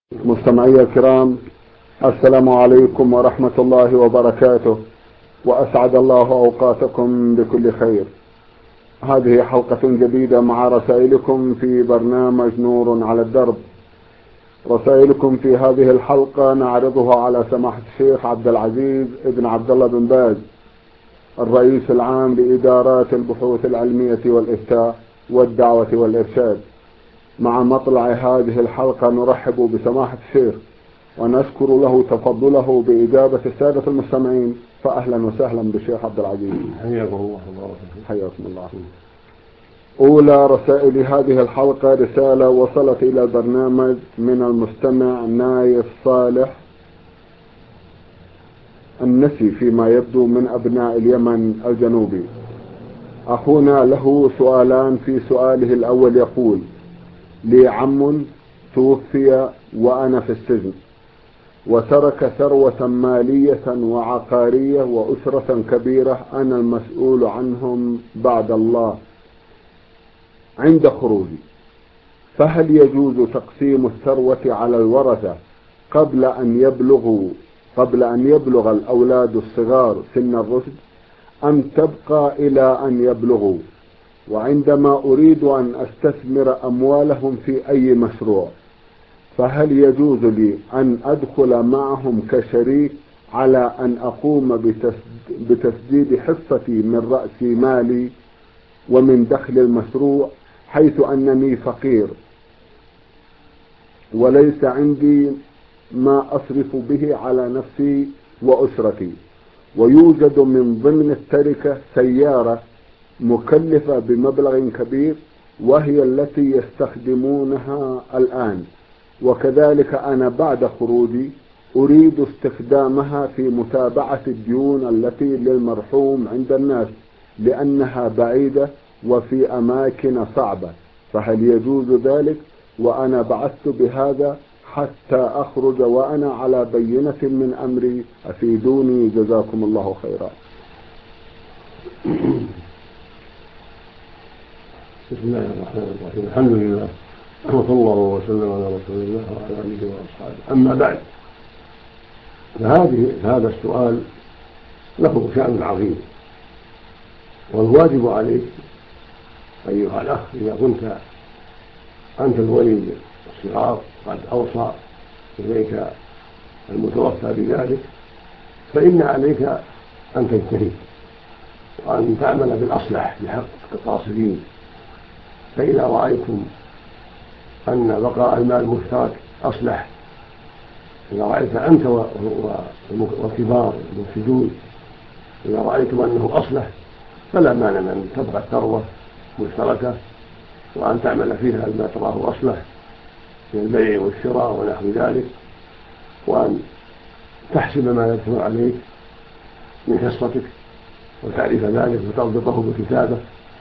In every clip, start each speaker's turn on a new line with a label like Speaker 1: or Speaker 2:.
Speaker 1: مستمعي الكرام، السلام عليكم ورحمة الله وبركاته، وأسعد الله أوقاتكم بكل خير. هذه حلقة جديدة مع رسائلكم في برنامج نور على الدرب. رسائلكم في هذه الحلقة نعرضها على سماحة الشيخ عبد العزيز ابن عبد الله بن باز، الرئيس العام لإدارات البحوث العلمية والإفتاء والدعوة والإرشاد. مع مطلع هذه الحلقة نرحب بسماحة الشيخ ونشكر له تفضله بإجابة السادة المستمعين، فأهلا وسهلا بالشيخ عبد العزيز.
Speaker 2: حياكم الله وبارك فيك.
Speaker 1: حياكم الله. أولى رسائل هذه الحلقة رسالة وصلت إلى البرنامج من المستمع نايف صالح النسي فيما يبدو من أبناء اليمن الجنوبي. أخونا له سؤالان. في سؤاله الأول يقول: لي عم توفي وأنا في السجن، وترك ثروة مالية وعقارية وأسرة كبيرة أنا المسؤول عنهم بعد الله عند خروجي، فهل يجوز تقسيم الثروة على الورثة قبل أن يبلغ الأولاد الصغار سن الرشد، أم تبقى إلى أن يبلغوا، وعندما أريد أن أستثمر أموالهم في أي مشروع فهل يجوز لي أن أدخل معهم كشريك على أن أقوم بتسديد حصتي من رأس مالي ومن دخل المشروع، حيث أنني فقير وليس عندي ما أصرف به على نفسي وأسرتي، ويوجد من ضمن التركة سيارة مكلفة بمبلغ كبير وهي التي يستخدمونها الآن، وكذلك أنا بعد خروجي أريد استخدامها في متابعة الديون التي للمرحوم عند الناس لأنها بعيدة وفي أماكن صعبة، فهل يجوز ذلك؟ وأنا بعثت بهذا حتى أخرج وأنا على بينة من أمري، أفيدوني جزاكم الله خيرا.
Speaker 2: بسم الله الرحمن الرحيم. الحمد لله وصلى الله وسلم على رسول الله وعلى اله واصحابه. اما بعد، فهذا السؤال له شأن عظيم، والواجب عليك ايها الاخ اذا كنت انت الولي الصغار قد اوصى اليك المتوفى بذلك، فان عليك ان تجتهد وان تعمل بالاصلح بحق القاصدين. فإذا رأيتم أن بقاء المال مشترك أصلح، إذا رأيت أنت والكبار المفسدون إذا رأيتم أنه أصلح فلا مانع من أن تبقى الثروة مشتركة وأن تعمل فيها ما تراه أصلح من البيع والشراء ونحو ذلك، وأن تحسب ما يدخل عليك من حصتك وتعرف ذلك وتضبطه بكتابة،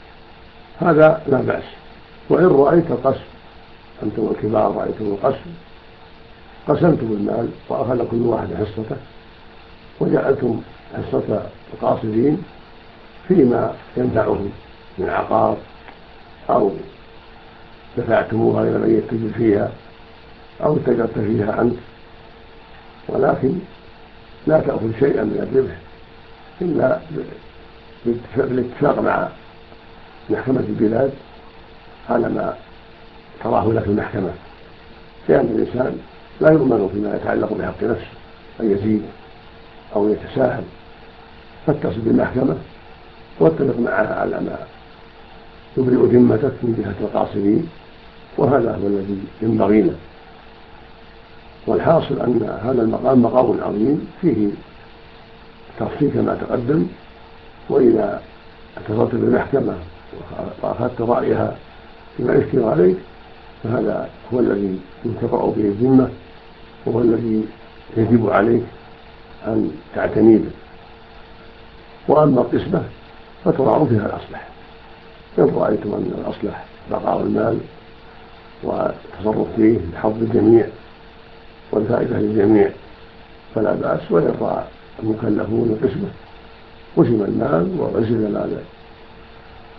Speaker 2: هذا لا بأس. وإن رأيت القسم، أنتم والكبار رأيتم القسم، قسمتم المال وأخذ كل واحد حصته وجعلتم حصة القاصدين فيما ينفعهم من عقار أو دفعتموها إلى من يتجر فيها أو اتجرت فيها أنت، ولكن لا تأخذ شيئا من الربح إلا بالاتفاق مع محكمة البلاد على ما تراه لك المحكمة، لأن الإنسان لا يؤمن فيما يتعلق بحق نفسه أن يزيد أو يتساهل، فاتصل بالمحكمة واتفق معها على ما يبرئ ذمتك من جهة القاصدين، وهذا هو الذي ينبغي له. والحاصل أن هذا المقام مقام عظيم فيه تفصيل كما تقدم، وإذا اتصلت بالمحكمة وأخذت رأيها فيما يشكل عليك فهذا هو الذي ينتفع به الذمة وهو الذي يجب عليك أن تعتني به. وأما القسمة فتراعوا فيها الأصلح، إن رأيتم أن الأصلح بقاء المال والتصرف فيه بحظ الجميع والفائدة للجميع فلا بأس. وإن رأى المكلفون القسمة قسم المال وغسل مال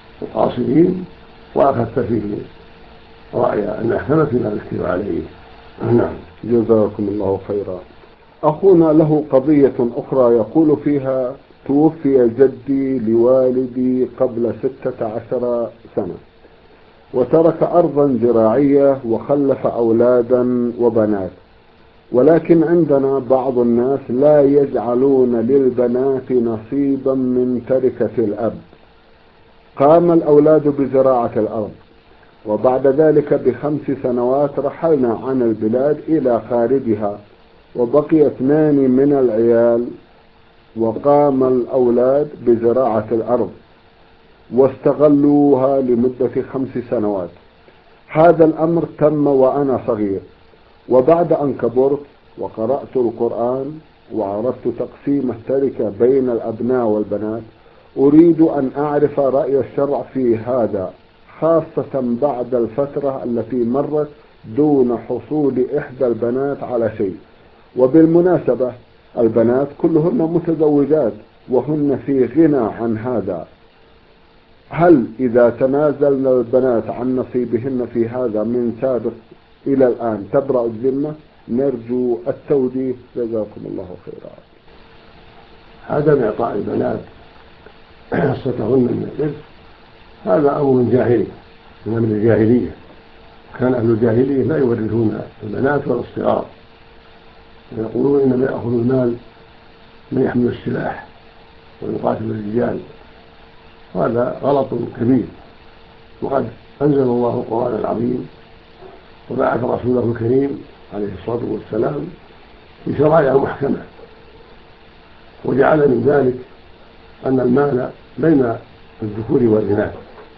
Speaker 2: القاصدين وأخذت فيه رأي المحكمة فيما يشكل عليه نعم.
Speaker 1: جزاكم الله خيرا. أخونا له قضية أخرى يقول فيها: توفي جدي لوالدي قبل 16 سنة، وترك أرضا زراعية وخلف أولادا وبنات، ولكن عندنا بعض الناس لا يجعلون للبنات نصيبا من تركة الأب. قام الأولاد بزراعة الأرض، وبعد ذلك ب5 سنوات رحلنا عن البلاد إلى خارجها، وبقي 2 من العيال، وقام الأولاد بزراعة الأرض واستغلوها لمدة 5 سنوات. هذا الأمر تم وأنا صغير، وبعد أن كبرت وقرأت القرآن وعرفت تقسيم التركة بين الأبناء والبنات، أريد أن أعرف رأي الشرع في هذا، خاصة بعد الفترة التي مرت دون حصول إحدى البنات على شيء. وبالمناسبة البنات كلهن متزوجات وهن في غنى عن هذا. هل إذا تنازلنا البنات عن نصيبهن في هذا من سابق إلى الآن تبرأ الذمة؟ نرجو التوجيه، جزاكم الله خيرا.
Speaker 2: عدم إعطاء البنات حصتهن من الإرث هذا أمر جاهلي من أمر الجاهلية. كان أهل الجاهلية لا يورثون البنات ولا الصغار، ويقولون إنما يأخذ المال من يحمل السلاح ويقاتل الرجال، وهذا غلط كبير. وقد أنزل الله القرآن العظيم وبعث رسوله الكريم عليه الصلاة والسلام بشرائع محكمة، وجعل من ذلك أن المال بين الذكور والإناث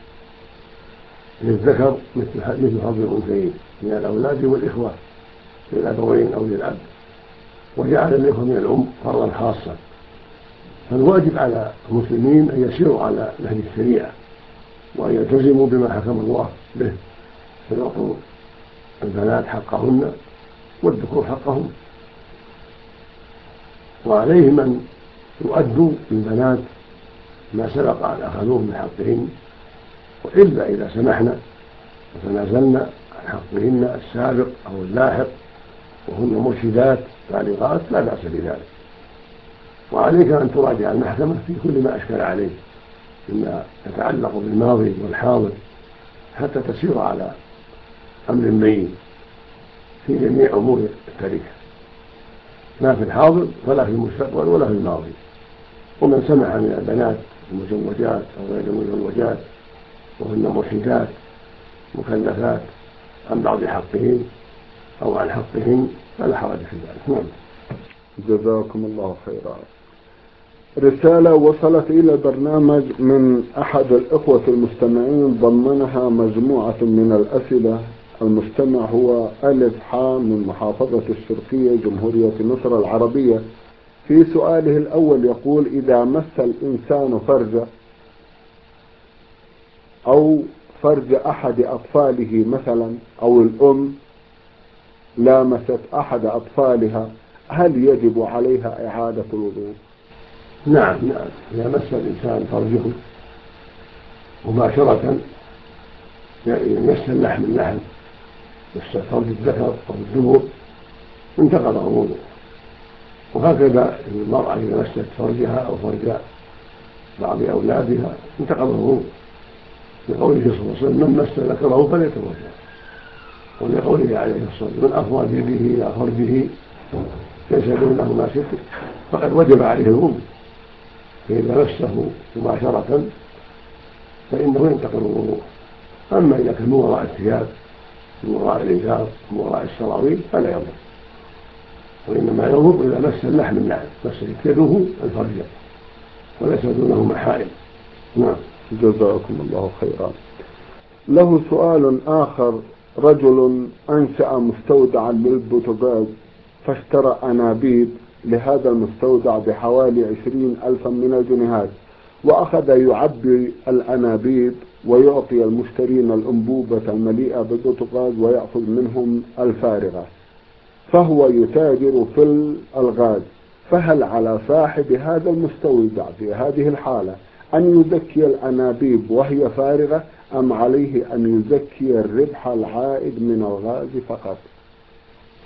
Speaker 2: للذكر مثل حظ الأنثيين من الأولاد والإخوة للأبوين أو للأب، وجعل الإخوة من الأم فرضا خاصا. فالواجب على المسلمين أن يسيروا على نهج الشريعة وأن يلتزموا بما حكم الله به، فيعطوا البنات حقهن والذكور حقهم، وعليهم أن يؤدوا للبنات ما سبق أن أخذوه من حقهن، وإلا إذا سمحنا وتنازلنا عن حقهن السابق أو اللاحق وهن مرشدات بالغات لا بأس بذلك. وعليك أن تراجع المحكمة في كل ما أشكل عليه مما يتعلق بالماضي والحاضر حتى تسير على أمر بين في جميع أمور التركة، لا في الحاضر ولا في المستقبل ولا في الماضي. ومن سمح من البنات المزوجات أو غير المزوجات وهن مرشدات مكلفات عن بعض حقهن أو عن حقهن فلا حرج في ذلك. نعم.
Speaker 1: جزاكم الله خيرا. رسالة وصلت إلى البرنامج من أحد الإخوة المستمعين ضمنها مجموعة من الأسئلة. المستمع هو ألف حام من محافظة الشرقية جمهورية مصر العربية. في سؤاله الأول يقول: إذا مس الإنسان فرجه أو فرج أحد أطفاله مثلا، أو الأم لامست أحد أطفالها، هل يجب عليها إعادة الوضوء؟
Speaker 2: نعم. إذا مس الإنسان فرجه مباشرة، يعني مس اللحم مس فرج الذكر أو الدبر، انتقض الوضوء. وهكذا المرأة إذا مست فرجها أو فرج بعض أولادها انتقض الوضوء، لقوله صلى الله عليه وسلم: من مس ذكره فليتوضأ. ولقوله عليه الصلاة والسلام: من أفضى بيده إلى فرجه ليس دونه ما ستر فقد وجب عليه الوضوء. فإذا مسه مباشرة فإنه ينتقض الوضوء. أما إذا كان من وراء الثياب، من وراء الإزار، من وراء السراويل فلا يضر، وإنما يضر إذا مس اللحم مس يده الفرج وليس دونه محارم. نعم.
Speaker 1: جزاكم الله خيرا. له سؤال آخر: رجل أنشأ مستودعا للبوتاغاز فاشترى أنابيب لهذا المستودع بحوالي 20,000 من الجنيهات، وأخذ يعبي الأنابيب ويعطي المشترين الأنبوبة المليئة بالبوتاغاز ويأخذ منهم الفارغة، فهو يتاجر في الغاز. فهل على صاحب هذا المستودع في هذه الحالة أن يزكي الأنابيب وهي فارغة، أم عليه أن يزكي الربح العائد من الغاز فقط؟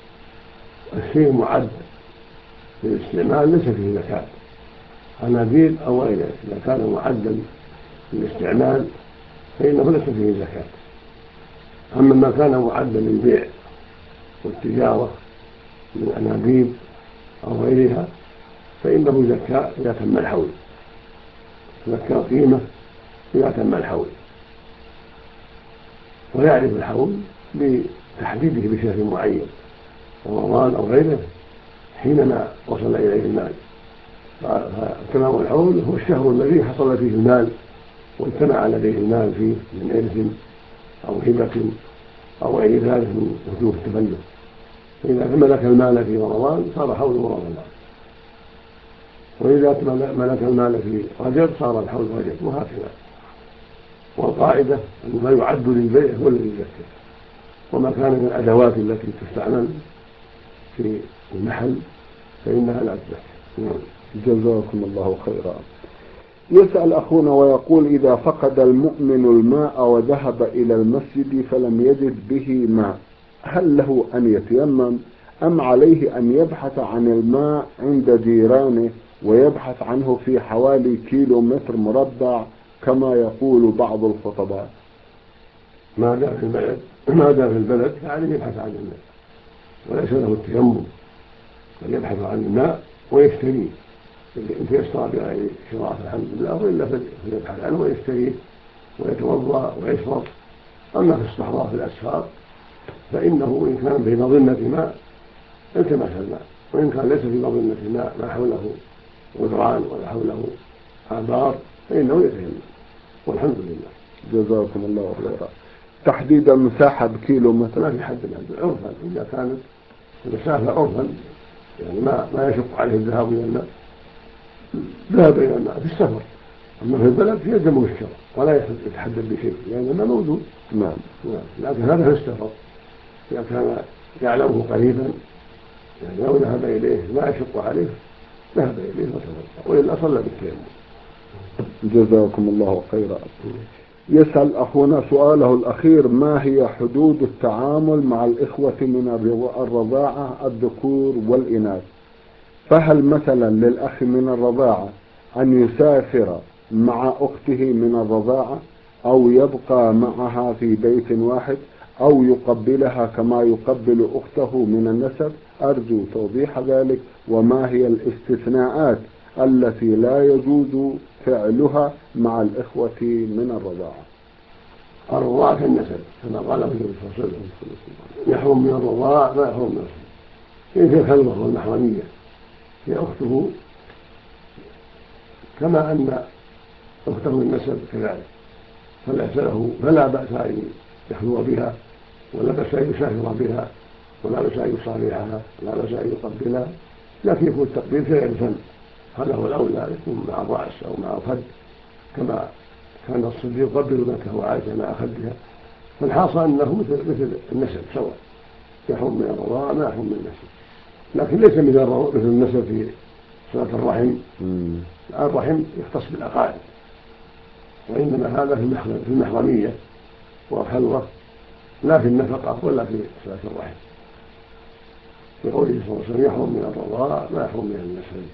Speaker 2: الشيء معد للاستعمال ليس فيه زكاة، أنابيب أو غيره إذا كان معدا للاستعمال فإنه ليس فيه زكاة. أما ما كان معدا للبيع والتجارة من أنابيب أو غيرها فإنه زكاة إذا تم الحول، زكاة قيمة إذا تم الحول، ويعرف الحول بتحديده بشهر معين رمضان أو غيره حينما وصل إليه المال. فتمام الحول هو الشهر الذي حصل فيه المال واجتمع لديه المال فيه من إرث أو هبة أو غير ذلك من وجوه التبلغ. فإذا ملك المال في رمضان صار حوله رمضان، وإذا ملك المال في رجب صار الحول رجب، وهكذا. والقاعدة أن ما يعد للبيع هو الذي يزكى، وما كان من الأدوات التي تستعمل في المحل فإنها لا تزكى.
Speaker 1: جزاكم الله خيرا. يسأل أخونا ويقول: إذا فقد المؤمن الماء وذهب إلى المسجد فلم يجد به ماء، هل له أن يتيمم أم عليه أن يبحث عن الماء عند جيرانه ويبحث عنه في حوالي كيلومتر مربع كما يقول بعض الخطباء؟
Speaker 2: ما دام في البلد فعليه يبحث عن الماء وليس له التيمم، بل يبحث عن الماء ويشتريه إن تيسر بغير شراء الحمد لله، وإلا فليبحث عنه ويشتريه ويتوضأ ويشرب. أما في الصحراء في الأسفار فإنه إن كان في مظنة ماء التمس الماء، وإن كان ليس في مظنة ماء ما حوله غدران ولا حوله آبار فإنه يتيمم، والحمد لله.
Speaker 1: جزاكم الله خيرا. تحديد المساحة بكيلومتر؟
Speaker 2: ما في حد عرفا، إذا كانت المسافة عرفا يعني ما يشق عليه الذهاب إلى الماء ذهب إلى الماء في السفر. أما في البلد يلزمه الشرع ولا يتحدد بشيء لأن الماء موجود.
Speaker 1: نعم.
Speaker 2: لكن هذا في السفر إذا كان يعلمه قريبا يعني لو ذهب إليه ما يشق عليه ذهب إليه وتوضأ، وإلا صلى بالتيمم.
Speaker 1: جزاكم الله خيرا. يسأل أخونا سؤاله الأخير: ما هي حدود التعامل مع الإخوة من الرضاعة الذكور والإناث؟ فهل مثلا للأخ من الرضاعة أن يسافر مع أخته من الرضاعة أو يبقى معها في بيت واحد أو يقبلها كما يقبل أخته من النسب؟ أرجو توضيح ذلك، وما هي الاستثناءات التي لا يجوز فعلها مع الإخوة من الرضاعة؟
Speaker 2: الرضاعة كالنسب كما قال النبي صلى الله عليه وسلم: يحرم من الرضاعة ما يحرم من النسب. هي الخلوة والمحرمية هي أخته كما أن أخته النسب كذلك، فلا بأس أن يخلو بها، ولا بأس أن يسافر بها، ولا بأس أن يصالحها، ولا بأس أن يقبلها، لكن يكون التقبيل في غير الفم، هذا هو الأولى، يكون مع الرأس أو مع الخد كما كان الصديق يقبل بنته وعائشة مع خدها. فالحاصل أنه مثل النسب سواء، يحرم من الرضاعة ما يحرم من النسب، لكن ليس مثل النسب في صلة الرحم. الرحم يختص بالأقارب، وإنما هذا في المحرمية والخلوة، لا في النفقة ولا في صلة الرحم. يقول صلى الله عليه وسلم: يحرم من الرضاعة ما يحرم من النسب.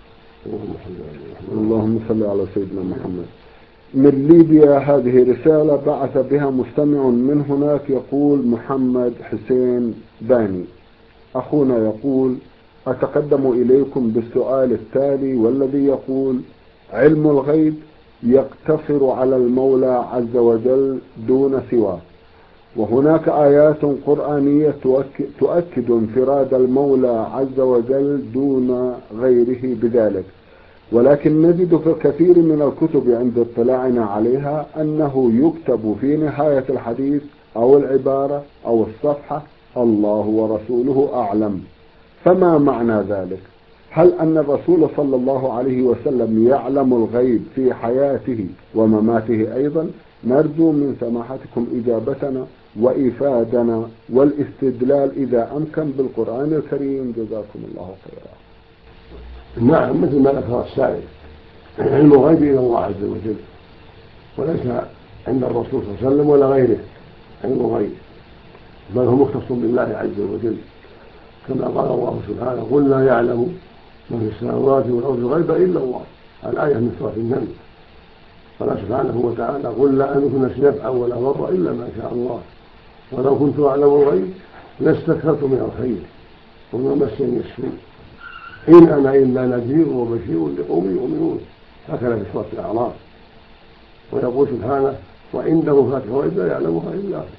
Speaker 1: اللهم صل على سيدنا محمد. من ليبيا هذه رسالة بعث بها مستمع من هناك، يقول محمد حسين باني. أخونا يقول: أتقدم إليكم بالسؤال التالي، والذي يقول: علم الغيب يقتصر على المولى عز وجل دون سواه، وهناك آيات قرآنية تؤكد انفراد المولى عز وجل دون غيره بذلك، ولكن نجد في الكثير من الكتب عند اطلاعنا عليها أنه يكتب في نهاية الحديث أو العبارة أو الصفحة: الله ورسوله أعلم. فما معنى ذلك؟ هل أن الرسول صلى الله عليه وسلم يعلم الغيب في حياته ومماته أيضا؟ نرجو من سماحتكم إجابتنا وإفادنا والاستدلال إذا أمكن بالقرآن الكريم، جزاكم الله خيرا.
Speaker 2: نعم، مثل ما ذكر السائل، علم الغيب إلى الله عز وجل، وليس عند الرسول صلى الله عليه وسلم ولا غيره علم الغيب، بل هو مختص بالله عز وجل، كما قال الله سبحانه قل لا يعلم من في السماوات والأرض الغيب إلا الله. الآية من سورة النمل. قال سبحانه وتعالى قل لا أملك نفسي نفعا ولا ضرا إلا ما شاء الله ولو كنت أعلم الغيب لاستكثرت من الخير وما مسني السوء إن أنا إلا نذير وبشير لقوم يؤمنون. هكذا في سورة الأعراف. ويقول سبحانه وعنده مفاتيح الغيب لا يعلمها إلا هو.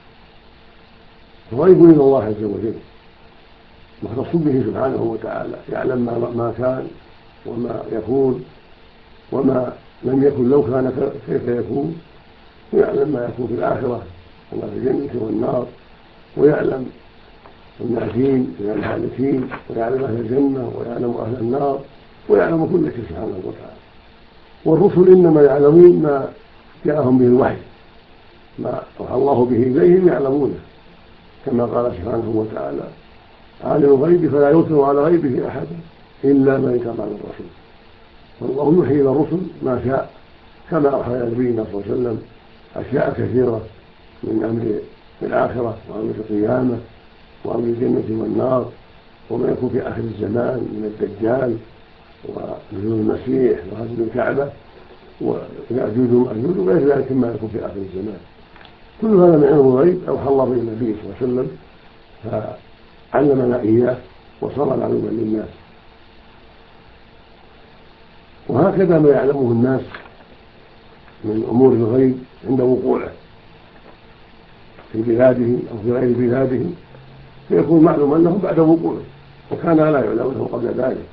Speaker 2: الغيب إلى الله عز وجل مختص به سبحانه وتعالى، يعلم ما كان وما يكون وما لم يكن لو كان كيف يكون، ويعلم ما يكون في الآخرة وما في الجنة والنار، ويعلم الناجين من الهالكين، ويعلم أهل الجنة ويعلم أهل النار، ويعلم كل شيء سبحانه وتعالى. والرسل إنما يعلمون ما جاءهم به الوحي، ما أوحى الله به إليهم يعلمونه، كما قال سبحانه وتعالى عالم الغيب فلا يظهر على غيبه أحدا إلا من ارتضى من الرسول. والله يوحي إلى الرسل ما شاء، كما أوحى إلى نبينا صلى الله عليه وسلم أشياء كثيرة من أمر الآخرة وأمر القيامة وأمر الجنة والنار وما يكون في آخر الزمان من الدجال ونزول المسيح وهدم الكعبة ويأجوج ومأجوج وغير ذلك مما يكون في آخر الزمان. كل هذا من علم الغيب أوحى الله إلى النبي صلى الله عليه وسلم فعلمنا إياه وصار معلوما للناس. وهكذا ما يعلمه الناس من أمور الغيب عند وقوعه في بلادهم أو في غير بلادهم فيكون معلوما لهم بعد وقوعه، وكان لا يعلمونه قبل ذلك.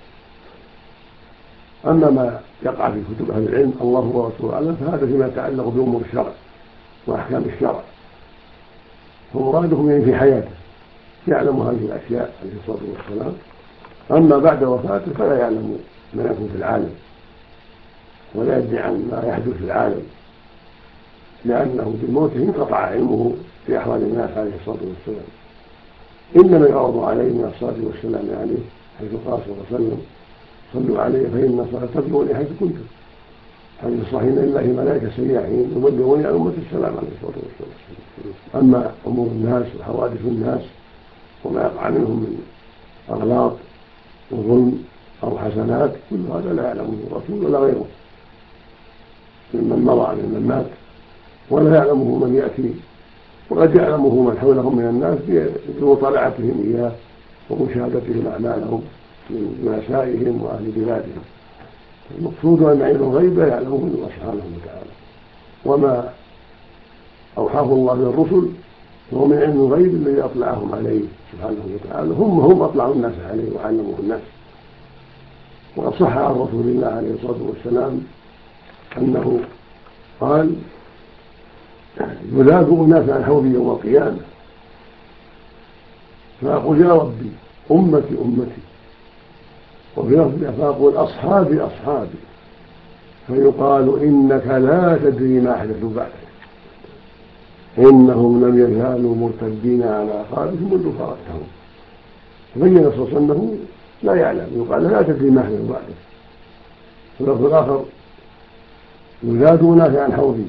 Speaker 2: أما ما يقع في كتب أهل العلم الله ورسوله أعلم فهذا فيما يتعلق بأمور الشرع وأحكام الشرع، فمرادهم يعني في حياته يعلم هذه الأشياء عليه الصلاة والسلام. أما بعد وفاته فلا يعلم ما يكون في العالم ولا يدري عن ما يحدث في العالم، لأنه بموته انقطع علمه في أحوال الناس عليه الصلاة والسلام. إنما يعرض عليه من الصلاة والسلام عليه حيث قال صلى الله عليه وسلم صلوا عليه فإن الصلاة تبلغني حيث كنتم. حديث صحيح لله ملائكة سياحين يبلغوني عن أمة السلام عليه الصلاة والسلام. أما أمور الناس وحوادث الناس وما يقع منهم من أغلاط وظلم أو حسنات كل هذا لا يعلمه الرسول ولا غيره ممن مضى من مات، ولا يعلمه من يأتي، وقد يعلمه من حولهم من الناس بمطالعتهم إياه ومشاهدتهم أعمالهم من رؤسائهم وأهل بلادهم. المقصود أن علم الغيب يعلمه الله سبحانه وتعالى، وما أوحاه الله للرسل هو من علم الغيب الذي أطلعهم عليه سبحانه وتعالى، هم أطلعوا الناس عليه وعلموه الناس. وقد صح عن رسول الله عليه الصلاة والسلام أنه قال يذاد أناس عن حوضي يوم القيامة فأقول يا ربي أمتي أمتي، وفي لفظ فأقول أصحابي أصحابي، فيقال إنك لا تدري ما أحدثوا بعدك إنهم لم يزالوا مرتدين على أعقابهم منذ فارقتهم. فبين صلى الله عليه وسلم أنه لا يعلم، يقال لا تدري ما أحدثوا بعدك. في اللفظ الآخر يزاد أناس عن حوضي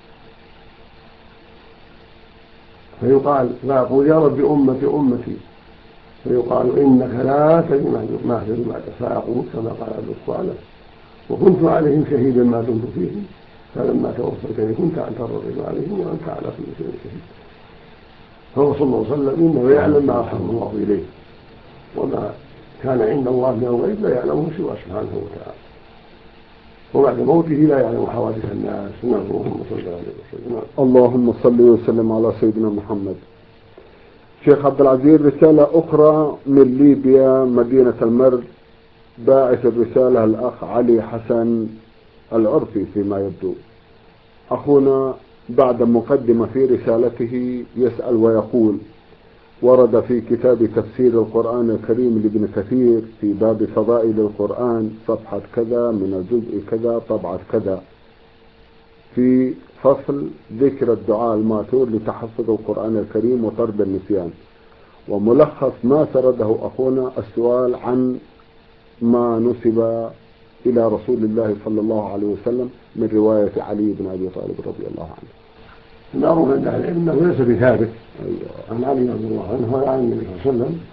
Speaker 2: فيقال فأقول يا رب أمتي أمتي، فيقال إنك لا تدري ما أحدثوا بعدك، فأقول كما قال عبد الصالح وكنت عليهم شهيدا ما دمت فيهم فلما توفيتني كنت أنت الرقيب عليهم وأنت على كل شيء شهيد. فهو صلى الله عليه وسلم إنه يعلم ما أوحاه الله إليه، وما كان عند الله من الغيب لا يعلمه سوى سبحانه وتعالى، وبعد موته لا يعلم حوادث الناس. اللهم صل عليه وسلم.
Speaker 1: اللهم صل وسلم على سيدنا محمد. شيخ عبد العزيز رسالة أخرى من ليبيا مدينة المرج، باعث الرسالة الأخ علي حسن العرفي فيما يبدو. أخونا بعد مقدمة في رسالته يسأل ويقول: ورد في كتاب تفسير القرآن الكريم لابن كثير في باب فضائل القرآن صفحة كذا من الجزء كذا طبعة كذا في فصل ذكر الدعاء الماثور لتحفظ القرآن الكريم وطرد النسيان، وملخص ما سرده أخونا السؤال عن ما نسب إلى رسول الله صلى الله عليه وسلم من رواية علي بن أبي طالب رضي الله عنه.
Speaker 2: معروف عند أهل العلم أنه ليس بثابت عن علي رضي الله عنه ولا عن النبي صلى الله عليه وسلم،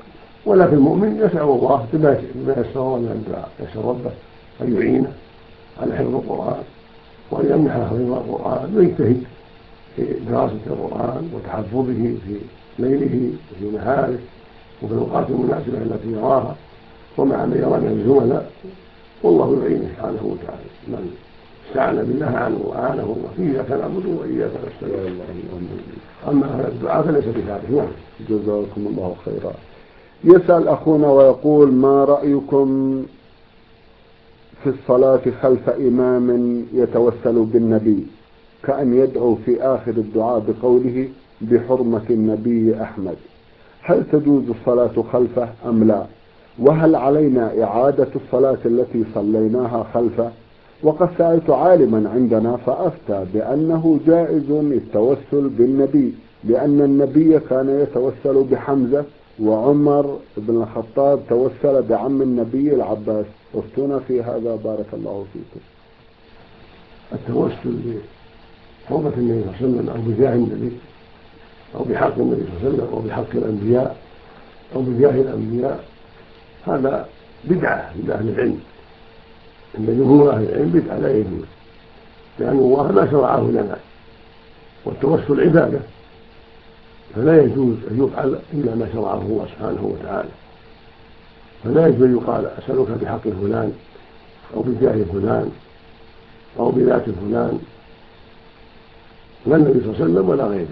Speaker 2: ولكن المؤمن يسأل الله بما يسره من الدعاء، يسأل ربه أن يعينه على حفظ القرآن وأن يمنحه حفظ القرآن ويجتهد في دراسة القرآن وتحفظه في ليله وفي نهاره وفي الأوقات المناسبة التي يراها ومع من يرى من الزملاء، والله يعينه سبحانه وتعالى. من استعان بالله عنه وأعانه الله فيه إياك نعبد وإياك نستعين. أما هذا الدعاء فليس بذلك. نعم.
Speaker 1: جزاكم الله خيرا. يسأل أخونا ويقول: ما رأيكم في الصلاة خلف إمام يتوسل بالنبي، كأن يدعو في آخر الدعاء بقوله بحرمة النبي أحمد، هل تجوز الصلاة خلفه أم لا؟ وهل علينا إعادة الصلاة التي صليناها خلفه؟ وقد سألت عالما عندنا فأفتى بأنه جائز التوسل بالنبي، لأن النبي كان يتوسل بحمزة، وعمر بن الخطاب توسل بعم النبي العباس. افتونا في هذا بارك الله فيكم.
Speaker 2: التوسل بحرمة النبي صلى الله عليه وسلم أو بجاه النبي أو بحق النبي صلى الله عليه وسلم أو بحق الأنبياء أو بجاه الأنبياء هذا بدعة عند أهل العلم، عند جمهور أهل العلم بدعة لا يجوز، لأن الله ما شرعه لنا، والتوسل عبادة فلا يجوز أن يفعل إلا ما شرعه الله سبحانه وتعالى. فلا يجوز أن يقال أسألك بحق فلان أو بجاه فلان أو بذات فلان، لا النبي صلى الله عليه وسلم ولا غيره،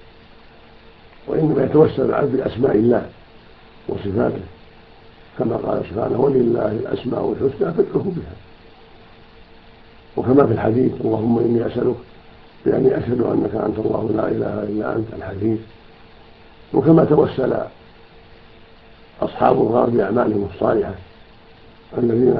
Speaker 2: وإنما يتوسل العبد بأسماء الله وصفاته كما قال سبحانه: ولله الأسماء الحسنى فادعوه بها. وكما في الحديث: اللهم إني أسألك بأني أشهد أنك أنت الله لا إله إلا أنت الحديث. وكما توسل أصحاب الغار بأعمالهم الصالحة الذين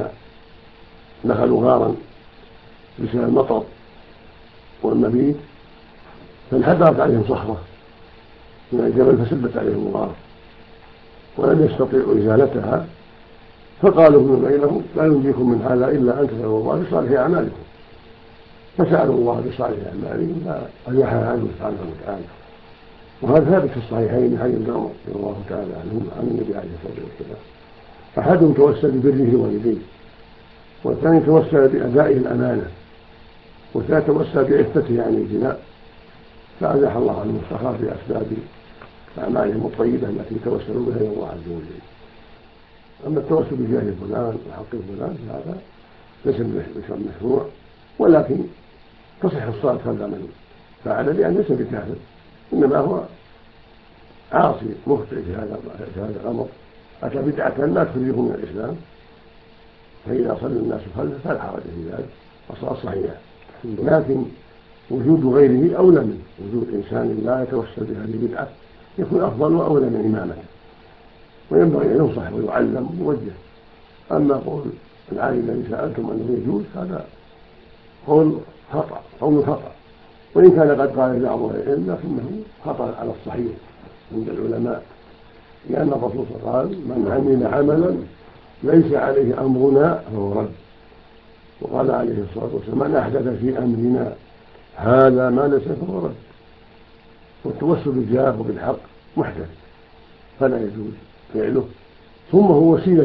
Speaker 2: دخلوا غارا بسبب المطر والمبيت فانحدرت عليهم صخرة من الجبل فسدت عليهم الغار ولم يستطيعوا إزالتها، فقالوا فيما بينهم: لا ينجيكم من هذا إلا أن تسألوا الله بصالح أعمالكم، فسألوا الله بصالح أعمالهم فأزاحها عنه سبحانه وتعالى. وهذا ثابت في الصحيحين من حديث ابن عمر رضي الله تعالى عنهم عن النبي عليه الصلاة والسلام: أحدهم توسل ببره والديه، والثاني توسل بأدائه الأمانة، والثالث توسل بعفته عن الزنا، فأزاح الله عنه الصخرة بأسباب أعمالهم الطيبة التي توسلوا بها إلى الله عز وجل. أما التوسل بجاه فلان وحق فلان فهذا ليس مشروع، ولكن تصح الصلاة خلف من فعل، لأن ليس بكافر، إنما هو عاصي مخطئ في هذا الأمر، أتى بدعة لا تخرجه من الإسلام، فإذا صلى الناس خلفه فلا حرج في ذلك، الصلاة صحيحة. لكن وجود غيره أولى منه، وجود إنسان لا يتوسل بهذه البدعة يكون أفضل وأولى من إمامته، وينبغي أن ينصح ويعلم ويوجه. أما قول العالم الذي سألتم أنه يجوز هذا قول خطأ، وإن كان قد قال بعض العلم لكنه خطأ على الصحيح عند العلماء، لأن الرسول صلى الله عليه وسلم: من عمل عملا ليس عليه أمرنا فهو رد. وقال عليه الصلاة والسلام: من أحدث في أمرنا هذا ما ليس فهو رد. والتوسل بالجاه وبالحق محدث فلا يجوز فعله، ثم هو وسيلة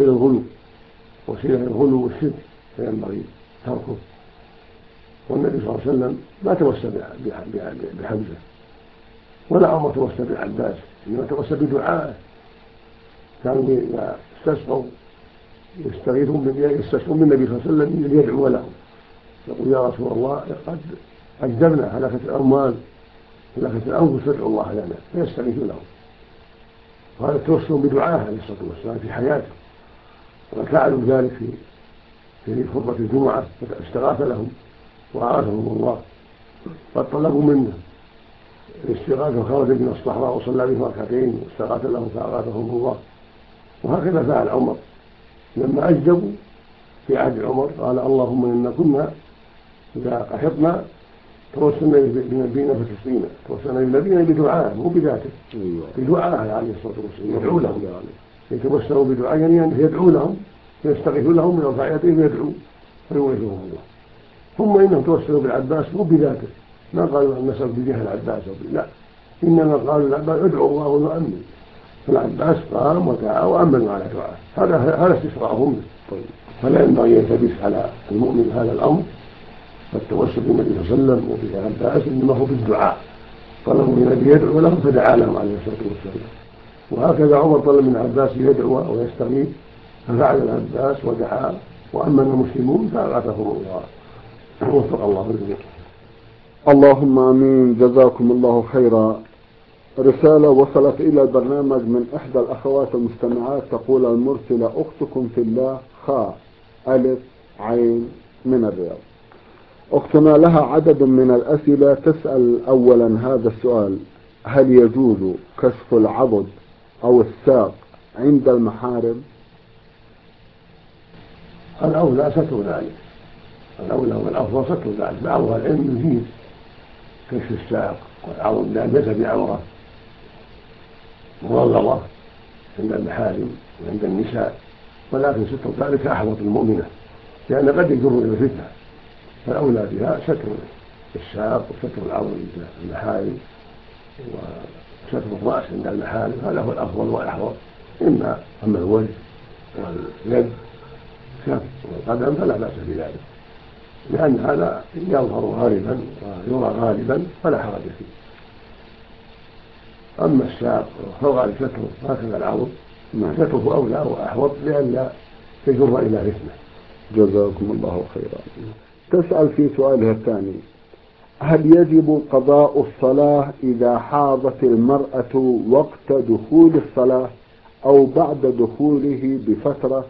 Speaker 2: إلى الغلو والشرك فينبغي تركه. والنبي صلى الله عليه وسلم ما توسل بحمزة ولا عمر توسل بالعباس، إنما توسل بدعائه. كانوا إذا استسقوا يستغيثون بالنبي صلى الله عليه وسلم ليدعو لهم، يقول: يا رسول الله قد أجدبنا هلكت الأموال هلكت الأنفس فادعوا الله لنا، فيستغيث لهم. وهذا التوسل بدعائه عليه الصلاة والسلام في حياته، وفعلوا ذلك في خطبة الجمعة استغاث لهم وأعاذهم الله، قد طلبوا منه الاستغاثة خرج من الصحراء وصلى بهم ركعتين واستغاث لهم فأغاثهم الله. وهكذا فعل عمر لما أجدبوا في عهد عمر، قال: اللهم إنا كنا إذا قحطنا توسلنا بنبينا فتسقينا. توسلنا بنبينا بدعاء مو بذاته، بدعاء عليه الصلاة والسلام يدعو لهم، يتوسلوا بدعاء يعني يدعو لهم، يستغيث لهم من رفاعيتهم يدعو فيورثهم الله. ثم إنهم توسلوا بالعباس مو بذاته، ما قالوا أن نسأل بجاه العباس لا، إنما قالوا العباس ادعوا الله ونؤمن، فالعباس قام ودعا وأمنوا على دعاء، هذا استشراهم. فلا ينبغي أن يلتبس على المؤمن هذا الأمر، فالتوسل بالنبي صلى الله عليه وسلم وبالعباس إنما هو بالدعاء، طلبوا من النبي يدعو لهم فدعا لهم عليه الصلاة والسلام. وهكذا عمر طلب من العباس يدعو ويستغيث ففعل العباس ودعا وأمن المسلمون فأغاثهم الله. وفق الله الجميع.
Speaker 1: اللهم آمين. جزاكم الله خيرا. رسالة وصلت إلى البرنامج من إحدى الأخوات المستمعات، تقول المرسلة: أختكم في الله خاء ألف عين من الرياض. أختنا لها عدد من الأسئلة، تسأل أولا هذا السؤال: هل يجوز كشف العضد أو الساق عند المحارم؟
Speaker 2: الأولى ستر ذلك، الأولى والأفضل ستر ذلك. بعض العلم يجيز كشف الساق والعضد لأن ليس بعورة مغلظة عند المحارم وعند النساء، ولكن ستر ذلك أحوط المؤمنة لأن قد يجر إلى الفتنة، فالأولى بها ستر الساق وستر العضد عند المحارم وستر الرأس عند المحارم، هذا هو الأفضل والأحوط. أما الوجه واليد والقدم فلا بأس بذلك، لأن هذا يظهر غالبا ويرى غالبا فلا حرج فيه. أما الساق فالغالب ستره هكذا العضد ستره أولى وأحوط لئلا تجر إلى فتنة.
Speaker 1: جزاكم الله خيرا. تسأل في سؤالها الثاني: هل يجب قضاء الصلاة إذا حاضت المرأة وقت دخول الصلاة أو بعد دخوله بفترة؟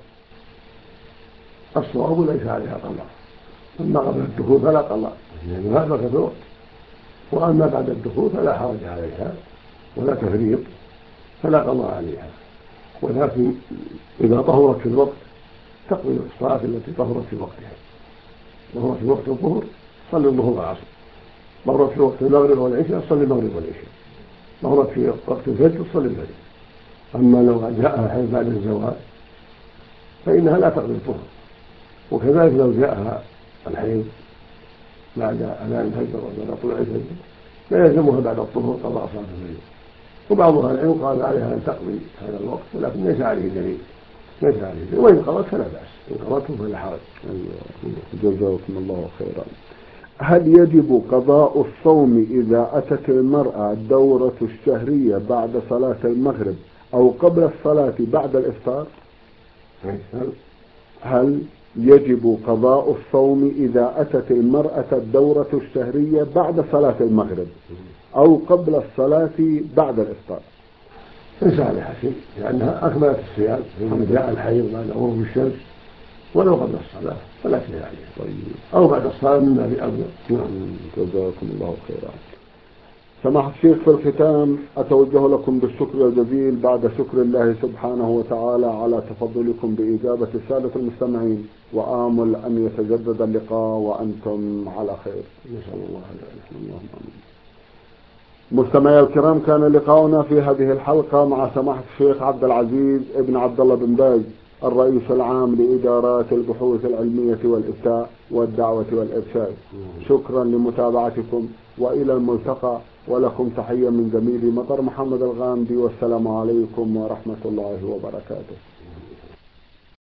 Speaker 2: الصواب ليس عليها قضاء، أما قبل الدخول فلا قضاء لأن هذا وقت الوقت، وأما بعد الدخول فلا حرج عليها ولا تفريط فلا قضاء عليها، ولكن إذا طهرت في الوقت تقضي الصلاة التي طهرت في وقتها. طهرت في وقت الظهر صلي الظهر والعصر، طهرت في وقت المغرب والعشاء صلي المغرب والعشاء، طهرت في وقت الفجر صلي الفجر. أما لو جاءها حين بعد الزواج فإنها لا تقضي الظهر، وكذلك لو جاءها الحيض بعد أذان الفجر وبعد طلوع الفجر لا يلزمها بعد الظهر قضاء صلاة الفجر. وبعض أهل العلم قال عليها أن تقضي هذا الوقت، ولكن ليس عليه دليل، وإن قضت فلا بأس، إن قضته فلا حرج.
Speaker 1: جزاكم الله خيرا. هل يجب قضاء الصوم إذا أتت المرأة الدورة الشهرية بعد صلاة المغرب أو قبل الصلاة بعد الإفطار؟ هل يجب قضاء الصوم إذا أتت المرأة الدورة الشهرية بعد صلاة المغرب أو قبل الصلاة بعد الإفطار؟
Speaker 2: ليس عليها شيء لأنها أكملت الصيام حين جاء الحيض بعد غروب الشمس، ولو قبل الصلاة فلا شيء عليها.
Speaker 1: طيب.
Speaker 2: أو بعد الصلاة مما بأفضل.
Speaker 1: جزاكم الله خيرا. سماحة الشيخ، في الختام أتوجه لكم بالشكر الجزيل بعد شكر الله سبحانه وتعالى على تفضلكم بإجابة السادة المستمعين، وآمل أن يتجدد اللقاء وأنتم على خير.
Speaker 2: نسأل الله
Speaker 1: اللهم آمين. مستمعي الكرام، كان لقاؤنا في هذه الحلقة مع سماحة الشيخ عبد العزيز ابن عبد الله بن باز، الرئيس العام لإدارات البحوث العلمية والإفتاء والدعوة والإرشاد. شكرا لمتابعتكم وإلى الملتقى، ولكم تحية من زميلي مطر محمد الغامدي، والسلام عليكم ورحمة الله وبركاته.